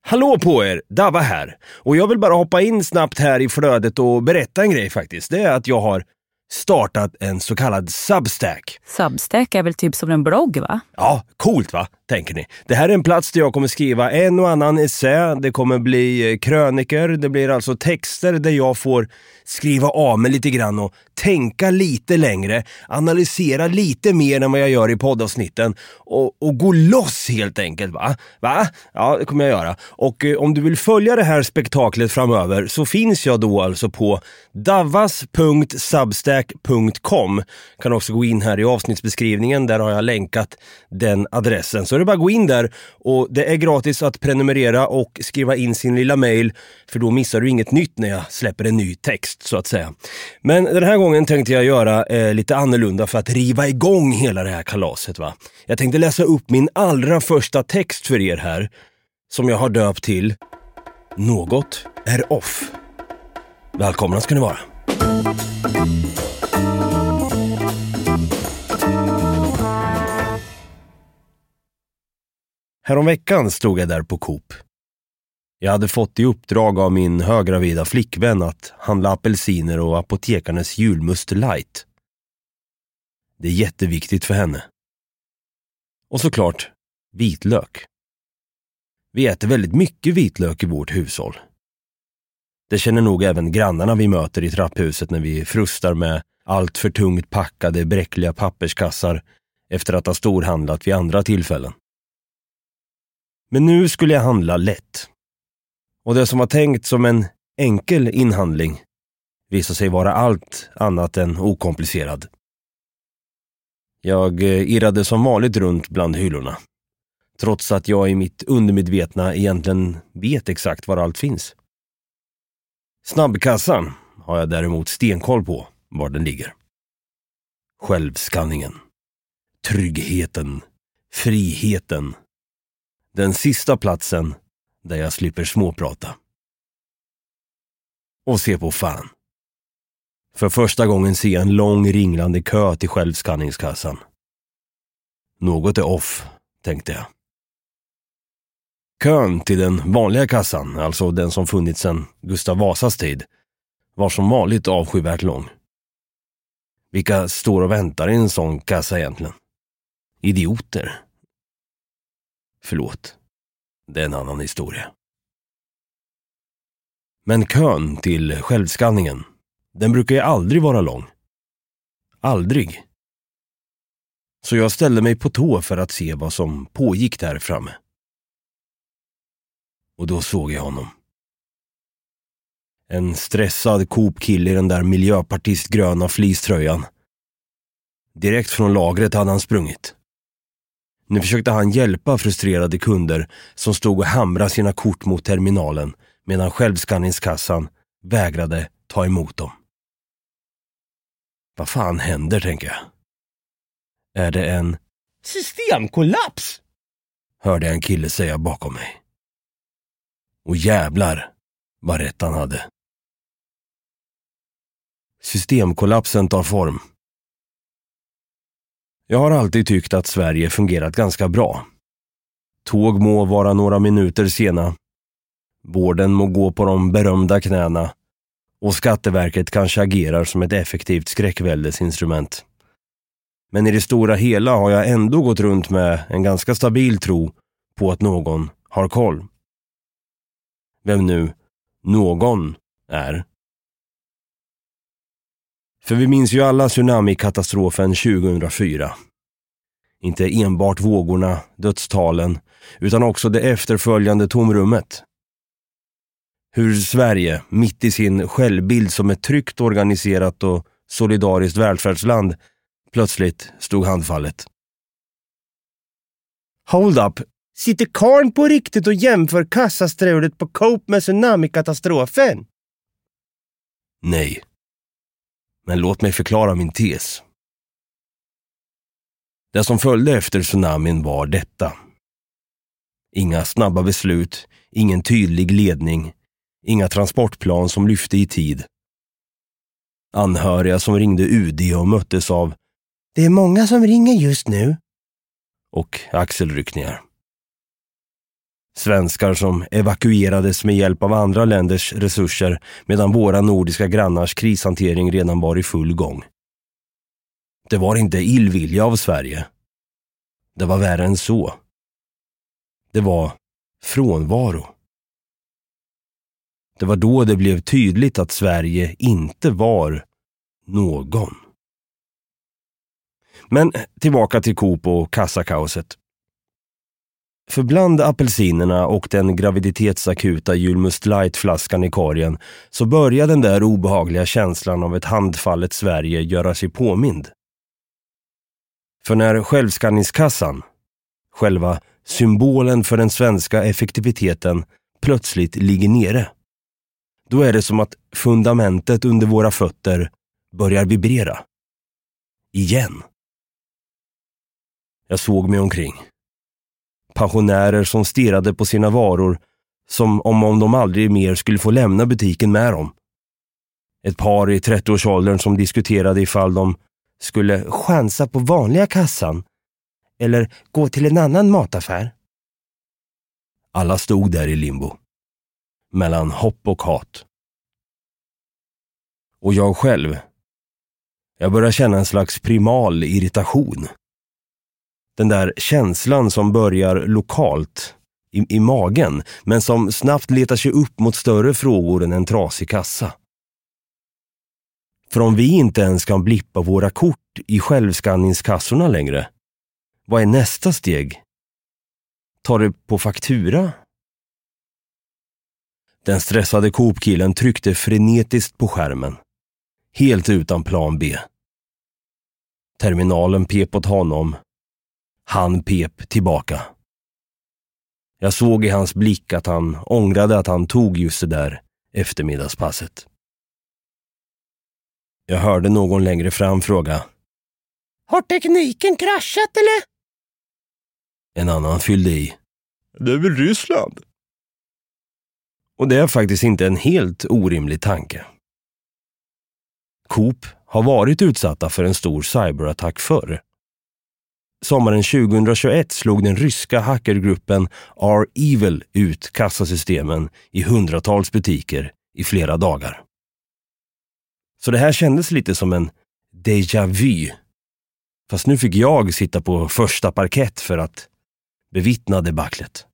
Hallå på er, Dava här. Och jag vill bara hoppa in snabbt här i flödet och berätta en grej faktiskt. Det är att jag har startat en så kallad Substack. Substack är väl typ som en blogg, va? Ja, coolt va, tänker ni. Det här är en plats där jag kommer skriva en och annan essä. Det kommer bli kröniker. Det blir alltså texter där jag får skriva av mig lite grann och tänka lite längre. Analysera lite mer än vad jag gör i poddavsnitten. Och gå loss helt enkelt, va? Va? Ja, det kommer jag göra. Och om du vill följa det här spektaklet framöver så finns jag då alltså på davas.substack.com. Kan också gå in här i avsnittsbeskrivningen. Där har jag länkat den adressen. Så det är bara att gå in där och det är gratis att prenumerera och skriva in sin lilla mail, för då missar du inget nytt när jag släpper en ny text så att säga. Men den här gången tänkte jag göra lite annorlunda för att riva igång hela det här kalaset, va. Jag tänkte läsa upp min allra första text för er här som jag har döpt till Något är off. Välkomna ska ni vara. Häromveckan stod jag där på Coop. Jag hade fått i uppdrag av min höggravida flickvän att handla apelsiner och apotekarnes julmust light. Det är jätteviktigt för henne. Och såklart vitlök. Vi äter väldigt mycket vitlök i vårt hushåll. Det känner nog även grannarna vi möter i trapphuset när vi frustar med allt för tungt packade bräckliga papperskassar efter att ha storhandlat vid andra tillfällen. Men nu skulle jag handla lätt. Och det som var tänkt som en enkel inhandling visade sig vara allt annat än okomplicerad. Jag irrade som vanligt runt bland hyllorna. Trots att jag i mitt undermedvetna egentligen vet exakt var allt finns. Snabbkassan har jag däremot stenkoll på var den ligger. Självskanningen. Tryggheten. Friheten. Den sista platsen där jag slipper småprata. Och se på fan. För första gången ser jag en lång ringlande kö till självskanningskassan. Något är off, tänkte jag. Kön till den vanliga kassan, alltså den som funnits sedan Gustav Vasas tid, var som vanligt avskyvärt lång. Vilka står och väntar i en sån kassa egentligen? Idioter. Förlåt. Det är en annan historia. Men kön till självskanningen, den brukar ju aldrig vara lång. Aldrig. Så jag ställde mig på tå för att se vad som pågick där framme. Och då såg jag honom. En stressad Coop-kille i den där miljöpartistgröna fleecetröjan. Direkt från lagret hade han sprungit. Nu försökte han hjälpa frustrerade kunder som stod och hamrade sina kort mot terminalen medan självskanningskassan vägrade ta emot dem. Vad fan händer, tänker jag. Är det en systemkollaps? Hörde jag en kille säga bakom mig. Och jävlar vad rätt han hade. Systemkollapsen tar form. Jag har alltid tyckt att Sverige fungerat ganska bra. Tåg må vara några minuter sena. Vården må gå på de berömda knäna. Och Skatteverket kanske agerar som ett effektivt skräckväldesinstrument. Men i det stora hela har jag ändå gått runt med en ganska stabil tro på att någon har koll. Vem nu någon är. För vi minns ju alla tsunamikatastrofen 2004. Inte enbart vågorna, dödstalen, utan också det efterföljande tomrummet. Hur Sverige, mitt i sin självbild som ett tryggt, organiserat och solidariskt välfärdsland, plötsligt stod handfallet. Hold up! Sitter karn på riktigt och jämför kassastrulet på Coop med tsunamikatastrofen? Nej. Men låt mig förklara min tes. Det som följde efter tsunamin var detta. Inga snabba beslut, ingen tydlig ledning, inga transportplan som lyfte i tid. Anhöriga som ringde UD och möttes av "Det är många som ringer just nu" och axelryckningar. Svenskar som evakuerades med hjälp av andra länders resurser medan våra nordiska grannars krishantering redan var i full gång. Det var inte illvilja av Sverige. Det var värre än så. Det var frånvaro. Det var då det blev tydligt att Sverige inte var någon. Men tillbaka till Coop och kassakaoset. För bland apelsinerna och den graviditetsakuta Julmust Light-flaskan i korgen så började den där obehagliga känslan av ett handfallet Sverige göra sig påmind. För när självskanningskassan, själva symbolen för den svenska effektiviteten, plötsligt ligger nere, då är det som att fundamentet under våra fötter börjar vibrera. Igen. Jag såg mig omkring. Pensionärer som stirrade på sina varor som om de aldrig mer skulle få lämna butiken med dem. Ett par i 30-årsåldern som diskuterade ifall de skulle chansa på vanliga kassan eller gå till en annan mataffär. Alla stod där i limbo. Mellan hopp och hat. Och jag själv. Jag började känna en slags primal irritation. Den där känslan som börjar lokalt i magen, men som snabbt letar sig upp mot större frågor än en trasig kassa. För om vi inte ens kan blippa våra kort i självskanningskassorna längre, vad är nästa steg? Tar det på faktura? Den stressade Coop-killen tryckte frenetiskt på skärmen. Helt utan plan B. Terminalen pep åt honom. Han pep tillbaka. Jag såg i hans blick att han ångrade att han tog just det där eftermiddagspasset. Jag hörde någon längre fram fråga: Har tekniken kraschat eller? En annan fyllde i: Det är väl Ryssland? Och det är faktiskt inte en helt orimlig tanke. Coop har varit utsatta för en stor cyberattack förr. Sommaren 2021 slog den ryska hackergruppen R-Evil ut kassasystemen i hundratals butiker i flera dagar. Så det här kändes lite som en déjà vu. Fast nu fick jag sitta på första parkett för att bevittna debaclet.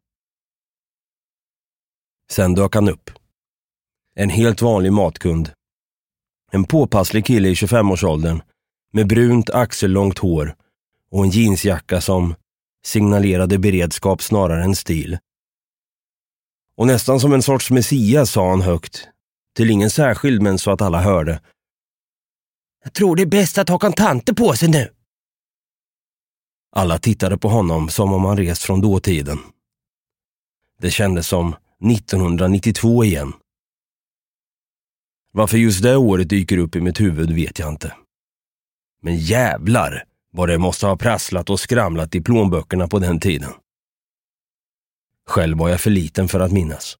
Sen dök han upp. En helt vanlig matkund. En påpasslig kille i 25-årsåldern med brunt axellångt hår och en jeansjacka som signalerade beredskap snarare än stil. Och nästan som en sorts messias sa han högt, till ingen särskild men så att alla hörde: Jag tror det är bäst att ha kontanter på sig nu. Alla tittade på honom som om han rest från dåtiden. Det kändes som 1992 igen. Varför just det året dyker upp i mitt huvud vet jag inte. Men jävlar vad det måste ha prasslat och skramlat i plånböckerna på den tiden. Själv var jag för liten för att minnas.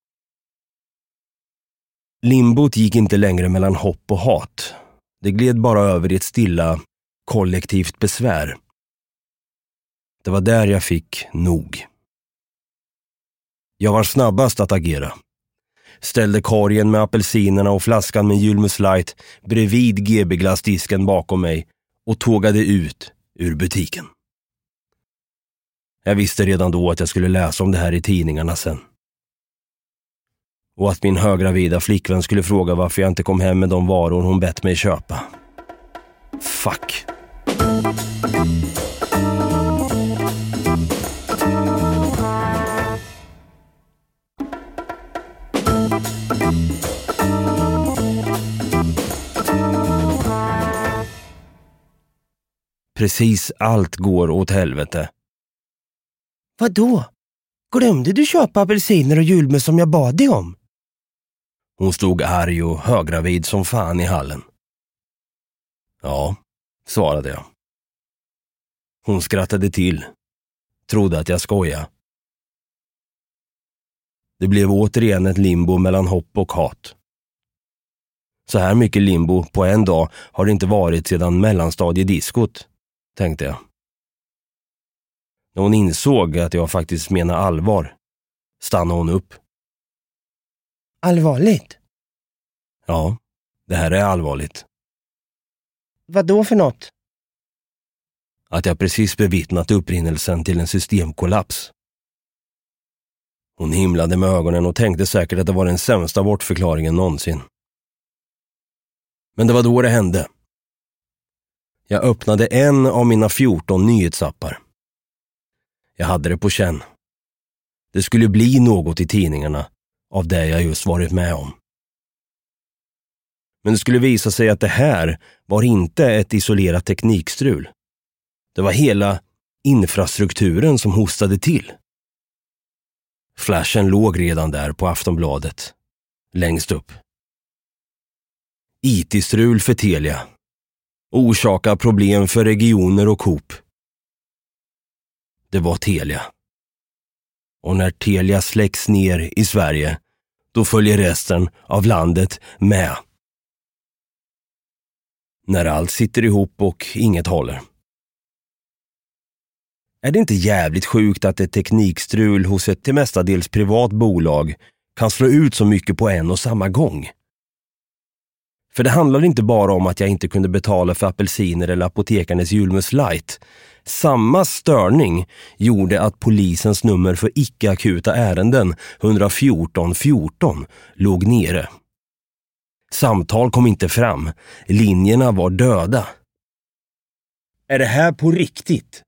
Limbot gick inte längre mellan hopp och hat. Det gled bara över i ett stilla, kollektivt besvär. Det var där jag fick nog. Jag var snabbast att agera. Ställde korgen med apelsinerna och flaskan med Julmust Light bredvid GB-glassdisken bakom mig och tågade ut ur butiken. Jag visste redan då att jag skulle läsa om det här i tidningarna sen. Och att min högravida flickvän skulle fråga varför jag inte kom hem med de varor hon bett mig köpa. Fuck. Precis allt går åt helvete. Vadå? Glömde du köpa apelsiner och julmust som jag bad dig om? Hon stod arg och höggravid som fan i hallen. Ja, svarade jag. Hon skrattade till. Trodde att jag skojade. Det blev återigen ett limbo mellan hopp och hat. Så här mycket limbo på en dag har det inte varit sedan mellanstadiediskot, tänkte jag. När hon insåg att jag faktiskt menar allvar stannade hon upp. Allvarligt? Ja, det här är allvarligt. Vad då för något? Att jag precis bevittnat upprinnelsen till en systemkollaps. Hon himlade med ögonen och tänkte säkert att det var den sämsta bortförklaringen någonsin. Men det var då det hände. Jag öppnade en av mina 14 nyhetsappar. Jag hade det på känn. Det skulle bli något i tidningarna av det jag just varit med om. Men det skulle visa sig att det här var inte ett isolerat teknikstrul. Det var hela infrastrukturen som hostade till. Flashen låg redan där på Aftonbladet, längst upp. IT-strul för Telia. Orsakar problem för regioner och Coop. Det var Telia. Och när Telia släcks ner i Sverige, då följer resten av landet med. När allt sitter ihop och inget håller. Är det inte jävligt sjukt att ett teknikstrul hos ett till mestadels privat bolag kan slå ut så mycket på en och samma gång? För det handlar inte bara om att jag inte kunde betala för apelsiner eller apotekarnes julmust light. Samma störning gjorde att polisens nummer för icke-akuta ärenden 114 14 låg nere. Samtal kom inte fram. Linjerna var döda. Är det här på riktigt?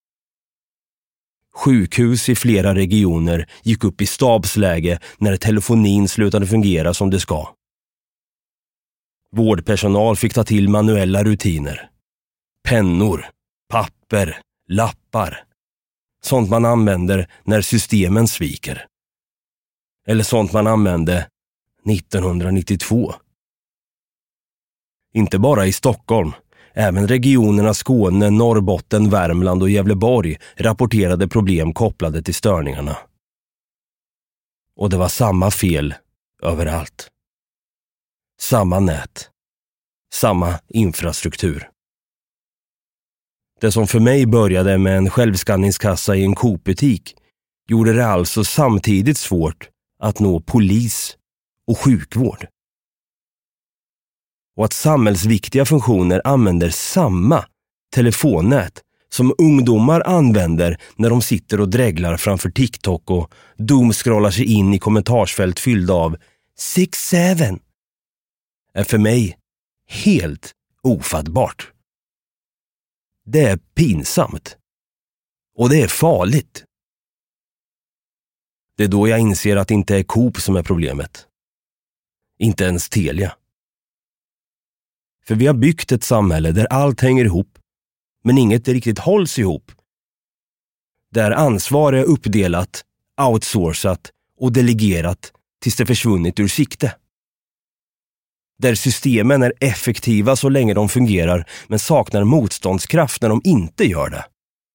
Sjukhus i flera regioner gick upp i stabsläge när telefonin slutade fungera som det ska. Vårdpersonal fick ta till manuella rutiner. Pennor, papper, lappar. Sånt man använder när systemen sviker. Eller sånt man använde 1992. Inte bara i Stockholm. Även regionerna Skåne, Norrbotten, Värmland och Gävleborg rapporterade problem kopplade till störningarna. Och det var samma fel överallt. Samma nät. Samma infrastruktur. Det som för mig började med en självskanningskassa i en Coop-butik gjorde det alltså samtidigt svårt att nå polis och sjukvård. Och att samhällsviktiga funktioner använder samma telefonnät som ungdomar använder när de sitter och dreglar framför TikTok och doomscrollar sig in i kommentarsfält fyllda av 6-7 är för mig helt ofattbart. Det är pinsamt. Och det är farligt. Det är då jag inser att det inte är Coop som är problemet. Inte ens Telia. För vi har byggt ett samhälle där allt hänger ihop, men inget riktigt hålls ihop. Där ansvar är uppdelat, outsourcat och delegerat tills det försvunnit ur sikte. Där systemen är effektiva så länge de fungerar men saknar motståndskraft när de inte gör det.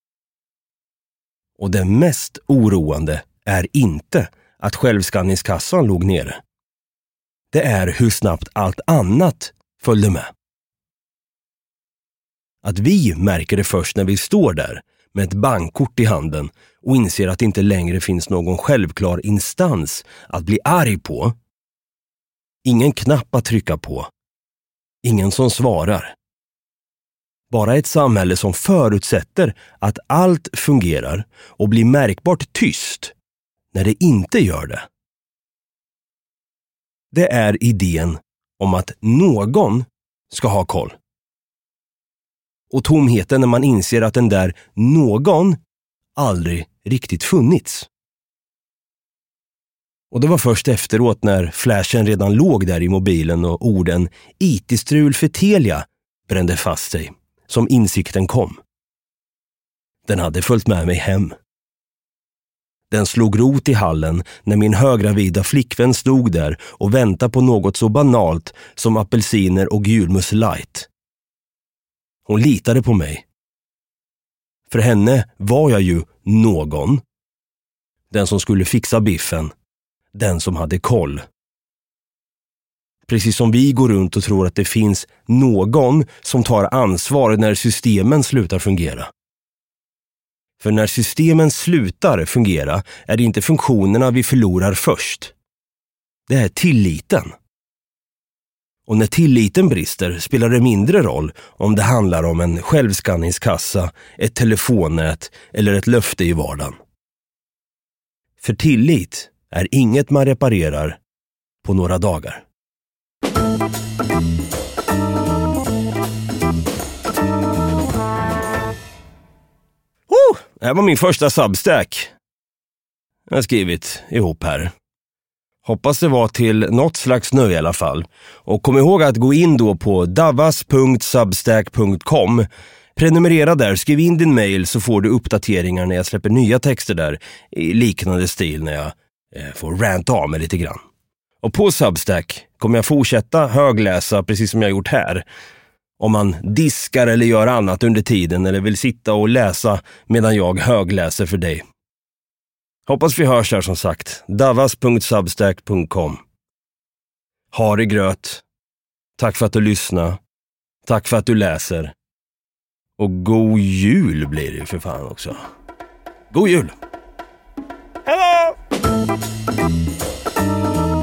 Och det mest oroande är inte att självskanningskassan låg nere. Det är hur snabbt allt annat följde med. Att vi märker det först när vi står där med ett bankkort i handen och inser att det inte längre finns någon självklar instans att bli arg på. Ingen knapp att trycka på. Ingen som svarar. Bara ett samhälle som förutsätter att allt fungerar och blir märkbart tyst när det inte gör det. Det är idén om att någon ska ha koll. Och tomheten när man inser att den där någon aldrig riktigt funnits. Och det var först efteråt när flashen redan låg där i mobilen och orden IT-strul för Telia brände fast sig som insikten kom. Den hade följt med mig hem. Den slog rot i hallen när min högravida flickvän stod där och väntade på något så banalt som apelsiner och julmust light. Hon litade på mig. För henne var jag ju någon. Den som skulle fixa biffen. Den som hade koll. Precis som vi går runt och tror att det finns någon som tar ansvar när systemen slutar fungera. För när systemen slutar fungera är det inte funktionerna vi förlorar först. Det är tilliten. Och när tilliten brister spelar det mindre roll om det handlar om en självskanningskassa, ett telefonnät eller ett löfte i vardagen. För tillit är inget man reparerar på några dagar. Det här var min första Substack. Jag har skrivit ihop här. Hoppas det var till något slags nöje i alla fall. Och kom ihåg att gå in då på davas.substack.com. Prenumerera där, skriv in din mail så får du uppdateringar när jag släpper nya texter där i liknande stil när jag får ranta av mig lite grann. Och på Substack kommer jag fortsätta högläsa precis som jag gjort här. Om man diskar eller gör annat under tiden eller vill sitta och läsa medan jag högläser för dig. Hoppas vi hörs här som sagt. davas.substack.com. Ha det gröt. Tack för att du lyssnar. Tack för att du läser. Och god jul blir det för fan också. God jul! Hello!